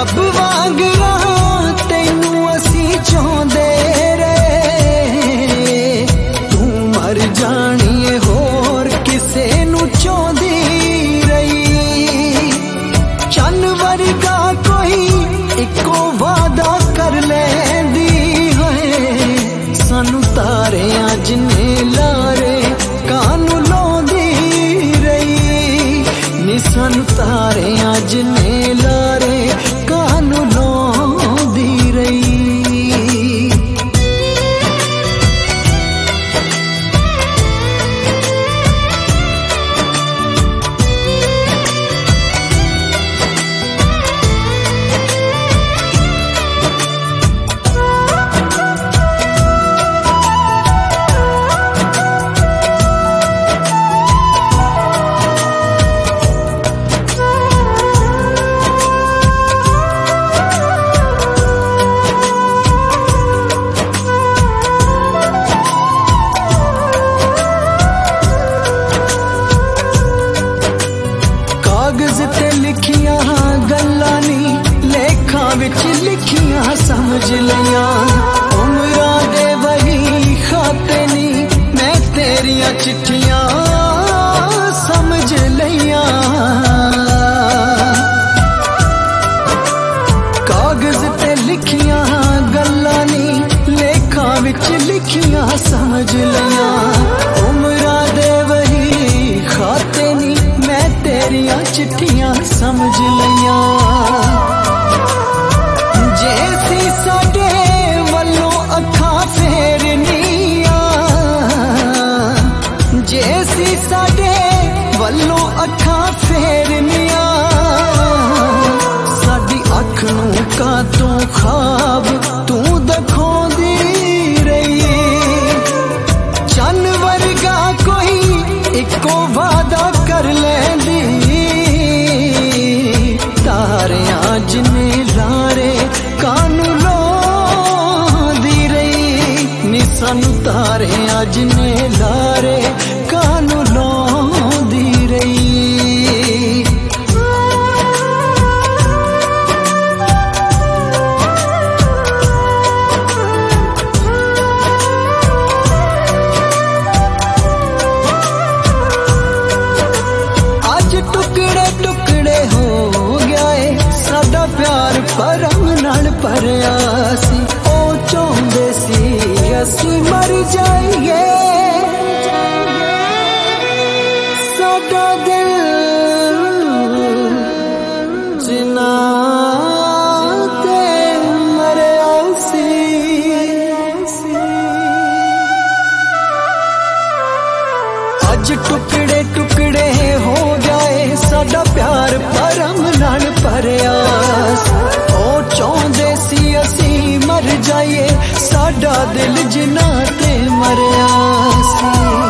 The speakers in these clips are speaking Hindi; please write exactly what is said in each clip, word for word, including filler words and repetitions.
रब वांगरा तैनू असी चाहते रहे, तू मर जानी होर किसे नू चाहती रही। चन वर्गा कोई इको वादा कर लेंदी है, सानू तारे अज ने लारे कानू लाउंदी रही, नी सानू तारे अज ने लारे कानू लाउंदी रही। कागज ते लिखिया गल्लां नी लेखा विच लिखिया समझ लिया, उमरा दे वही खाते नी मैं तेरिया चिट्ठियां समझ लिया। कागज ते लिखिया गल्लां नी लेखा विच लिखिया समझ लिया, उमरा दे वही खाते नी मैं तेरिया चिट्ठियां समझ लिया। जैसी साडे वल्लों अखा फेरनिया, जैसी साडे वल्लों अखा फेरनिया, साडी अख नू कातों ख्वाब तू दिखाउंदी रही। चन वर्गा कोई इको वादा कर लेंदी, तारे अज ने लारे कानू लाउंदी रही, नी सानू तारे अज ने लारे कानू लाउंदी रही। अज टुकड़े टुकड़े हो गया है साडा प्यार, परम नाल भरिया सी, ओ चाहुंदे सी असी मर जाइए, साडा दिल जिना ते मरिया सी। अज टुकड़े टुकड़े हो गए साडा प्यार, परम नाल भरिया सी, ओ चाहुंदे सी असी मर जाइए, साडा दिल जिना ते मरिया सी।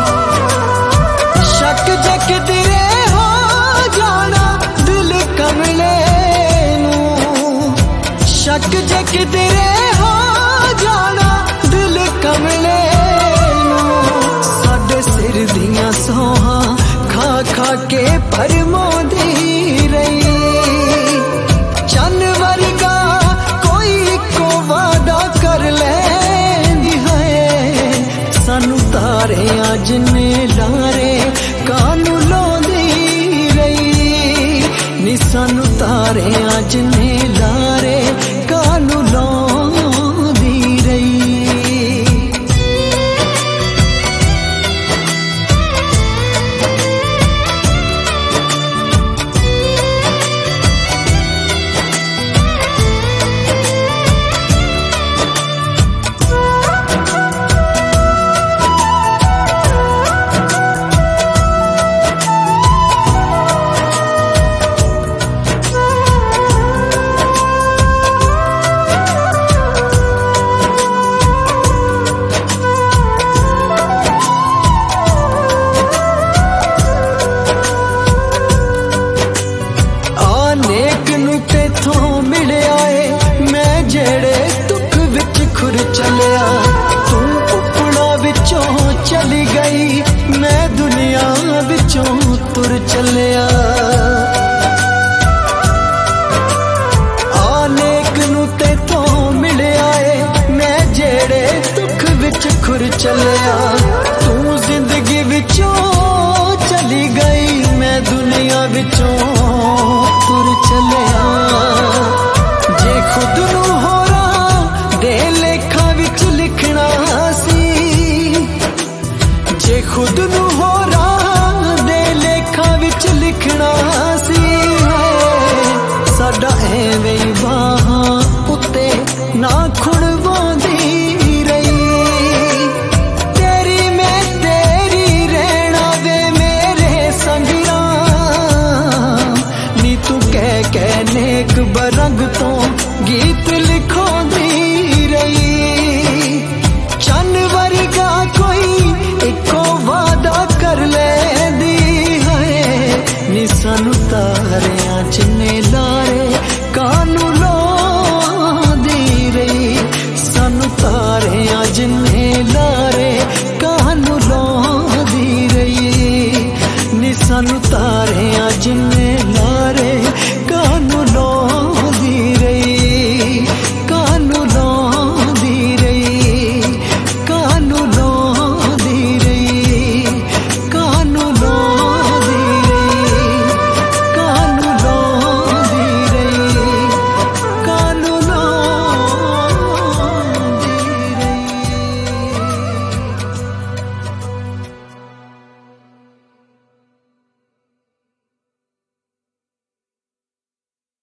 शक जे किधरे हो जाना दिल कमले नू, शक जे किधरे हो जाना दिल कमले नू, साडे सिर दियां सोहां खा खा के भरमाउंदी रही। चन वर्गा कोई को वादा कर लेंदी है, सानू तारे अज ने लारे कानू लाउंदी रही, नी सानू तारे अज ने लारे कानू लाउंदी रही। ਤੁਰ ਚੱਲਿਆ